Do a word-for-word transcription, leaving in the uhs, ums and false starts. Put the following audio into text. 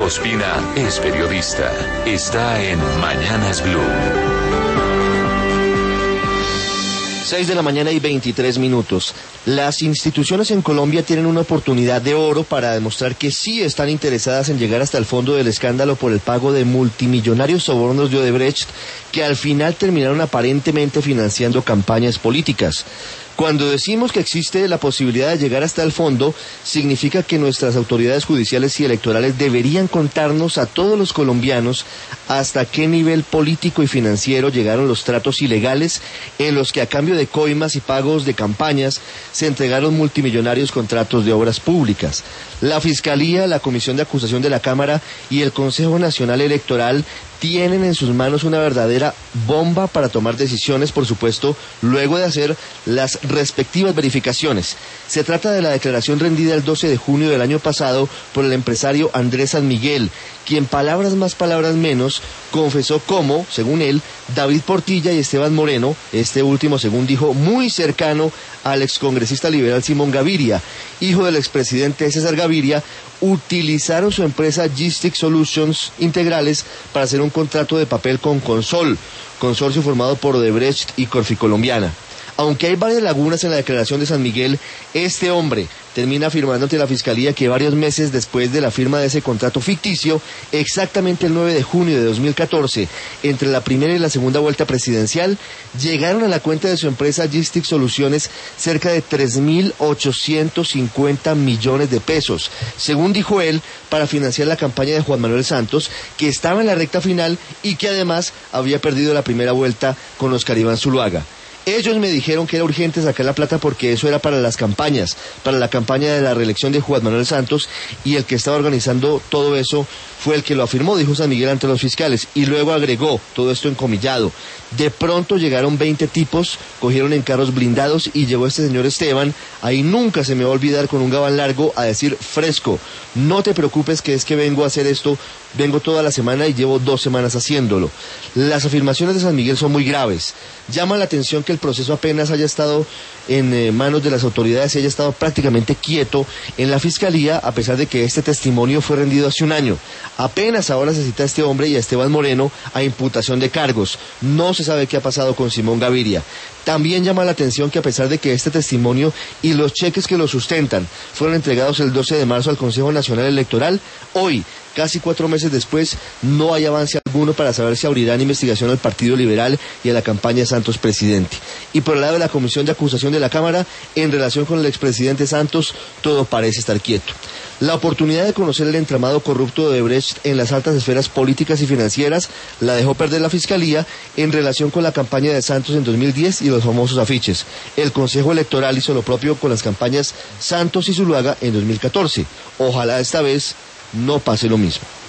Ospina es periodista. Está en Mañanas Blue. seis de la mañana y veintitrés minutos. Las instituciones en Colombia tienen una oportunidad de oro para demostrar que sí están interesadas en llegar hasta el fondo del escándalo por el pago de multimillonarios sobornos de Odebrecht, que al final terminaron aparentemente financiando campañas políticas. Cuando decimos que existe la posibilidad de llegar hasta el fondo, significa que nuestras autoridades judiciales y electorales deberían contarnos a todos los colombianos hasta qué nivel político y financiero llegaron los tratos ilegales en los que a cambio de coimas y pagos de campañas se entregaron multimillonarios contratos de obras públicas. La Fiscalía, la Comisión de Acusación de la Cámara y el Consejo Nacional Electoral tienen en sus manos una verdadera bomba para tomar decisiones, por supuesto, luego de hacer las respectivas verificaciones. Se trata de la declaración rendida el doce de junio del año pasado por el empresario Andrés San Miguel, quien palabras más, palabras menos, confesó cómo, según él, David Portilla y Esteban Moreno, este último, según dijo, muy cercano al excongresista liberal Simón Gaviria, hijo del expresidente César Gaviria, utilizaron su empresa Gistic Solutions Integrales para hacer un contrato de papel con Consol, consorcio formado por Odebrecht y Corficolombiana. Aunque hay varias lagunas en la declaración de San Miguel, este hombre termina afirmando ante la Fiscalía que varios meses después de la firma de ese contrato ficticio, exactamente el nueve de junio de dos mil catorce, entre la primera y la segunda vuelta presidencial, llegaron a la cuenta de su empresa Gistic Soluciones cerca de tres mil ochocientos cincuenta millones de pesos, según dijo él, para financiar la campaña de Juan Manuel Santos, que estaba en la recta final y que además había perdido la primera vuelta con Oscar Iván Zuluaga. Ellos me dijeron que era urgente sacar la plata porque eso era para las campañas, para la campaña de la reelección de Juan Manuel Santos, y el que estaba organizando todo eso fue el que lo afirmó, dijo San Miguel ante los fiscales, y luego agregó, todo esto encomillado, de pronto llegaron veinte tipos, cogieron en carros blindados y llegó este señor Esteban, ahí nunca se me va a olvidar, con un gabán largo a decir fresco, no te preocupes que es que vengo a hacer esto, vengo toda la semana y llevo dos semanas haciéndolo. Las afirmaciones de San Miguel son muy graves. Llama la atención que el proceso apenas haya estado en eh, manos de las autoridades y haya estado prácticamente quieto en la Fiscalía, a pesar de que este testimonio fue rendido hace un año. Apenas ahora se cita a este hombre y a Esteban Moreno a imputación de cargos. No se sabe qué ha pasado con Simón Gaviria. También llama la atención que a pesar de que este testimonio y los cheques que lo sustentan fueron entregados el doce de marzo al Consejo Nacional Electoral, hoy, casi cuatro meses después, no hay avance alguno para saber si abrirán investigación al Partido Liberal y a la campaña Santos Presidente. Y por el lado de la Comisión de Acusación de la Cámara, en relación con el expresidente Santos, todo parece estar quieto. La oportunidad de conocer el entramado corrupto de Odebrecht en las altas esferas políticas y financieras la dejó perder la Fiscalía en relación con la campaña de Santos en dos mil diez y los famosos afiches. El Consejo Electoral hizo lo propio con las campañas Santos y Zuluaga en dos mil catorce. Ojalá esta vez no pase lo mismo.